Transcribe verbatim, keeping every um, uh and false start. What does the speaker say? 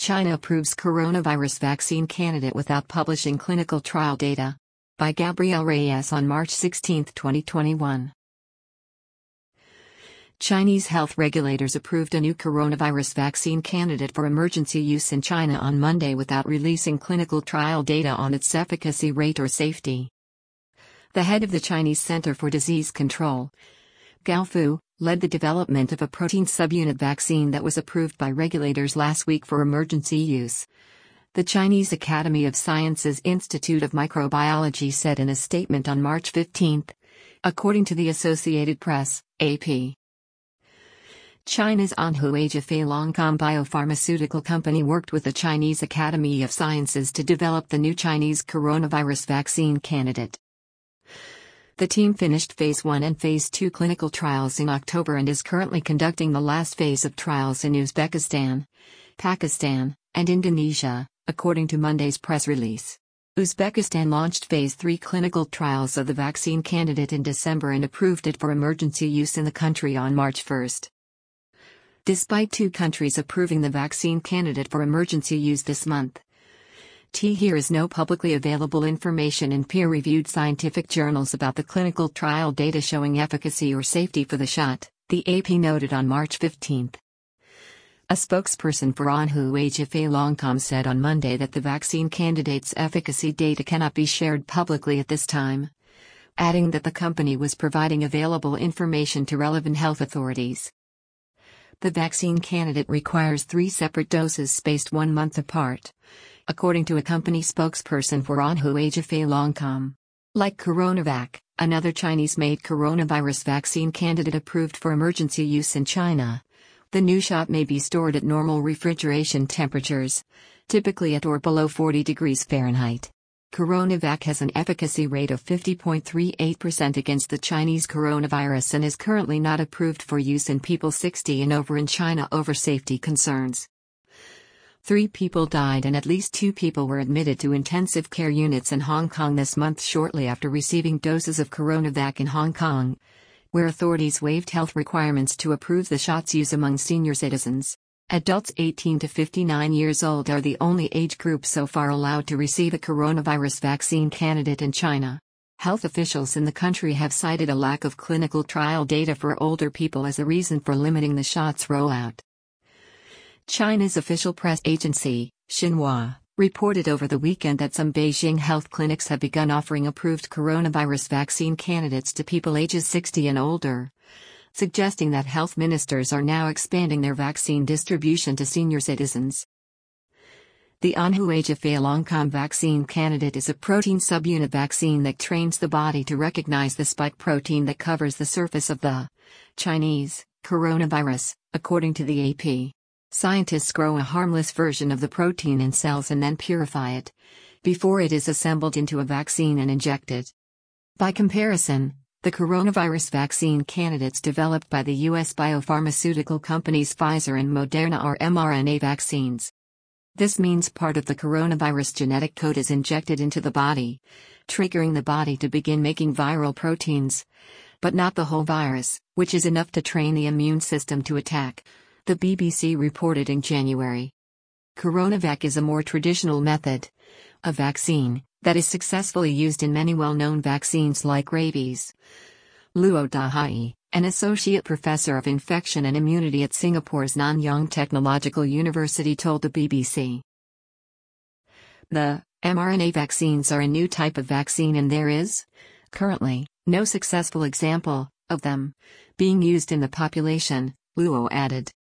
China approves coronavirus vaccine candidate without publishing clinical trial data. By Gabriel Reyes on March sixteenth, twenty twenty-one. Chinese health regulators approved a new coronavirus vaccine candidate for emergency use in China on Monday without releasing clinical trial data on its efficacy rate or safety. The head of the Chinese Center for Disease Control, Gao Fu, led the development of a protein subunit vaccine that was approved by regulators last week for emergency use. The Chinese Academy of Sciences Institute of Microbiology said in a statement on March fifteenth, according to the Associated Press, A P. China's Anhui Zhifei-Longcom biopharmaceutical company worked with the Chinese Academy of Sciences to develop the new Chinese coronavirus vaccine candidate. The team finished Phase one and Phase two clinical trials in October and is currently conducting the last phase of trials in Uzbekistan, Pakistan, and Indonesia, according to Monday's press release. Uzbekistan launched Phase three clinical trials of the vaccine candidate in December and approved it for emergency use in the country on March first. Despite two countries approving the vaccine candidate for emergency use this month, here is no publicly available information in peer-reviewed scientific journals about the clinical trial data showing efficacy or safety for the shot, the A P noted on March fifteenth. A spokesperson for Anhui Zhifei-Longcom said on Monday that the vaccine candidate's efficacy data cannot be shared publicly at this time, adding that the company was providing available information to relevant health authorities. The vaccine candidate requires three separate doses spaced one month apart, according to a company spokesperson for Anhui Zhifei-Longcom. Like CoronaVac, another Chinese-made coronavirus vaccine candidate approved for emergency use in China, the new shot may be stored at normal refrigeration temperatures, typically at or below forty degrees Fahrenheit. CoronaVac has an efficacy rate of fifty point three eight percent against the Chinese coronavirus and is currently not approved for use in people sixty and over in China over safety concerns. Three people died and at least two people were admitted to intensive care units in Hong Kong this month shortly after receiving doses of CoronaVac in Hong Kong, where authorities waived health requirements to approve the shot's use among senior citizens. Adults eighteen to fifty-nine years old are the only age group so far allowed to receive a coronavirus vaccine candidate in China. Health officials in the country have cited a lack of clinical trial data for older people as a reason for limiting the shot's rollout. China's official press agency, Xinhua, reported over the weekend that some Beijing health clinics have begun offering approved coronavirus vaccine candidates to people ages sixty and older, suggesting that health ministers are now expanding their vaccine distribution to senior citizens. The Anhui Zhifei-Longcom vaccine candidate is a protein subunit vaccine that trains the body to recognize the spike protein that covers the surface of the Chinese coronavirus, according to the A P. Scientists grow a harmless version of the protein in cells and then purify it, before it is assembled into a vaccine and injected. By comparison, the coronavirus vaccine candidates developed by the U S biopharmaceutical companies Pfizer and Moderna are mRNA vaccines. This means part of the coronavirus genetic code is injected into the body, triggering the body to begin making viral proteins, but not the whole virus, which is enough to train the immune system to attack, the B B C reported in January. CoronaVac is a more traditional method, a vaccine, that is successfully used in many well-known vaccines like rabies. Luo Dahai, an associate professor of infection and immunity at Singapore's Nanyang Technological University told the B B C. The mRNA vaccines are a new type of vaccine and there is, currently, no successful example of them being used in the population, Luo added.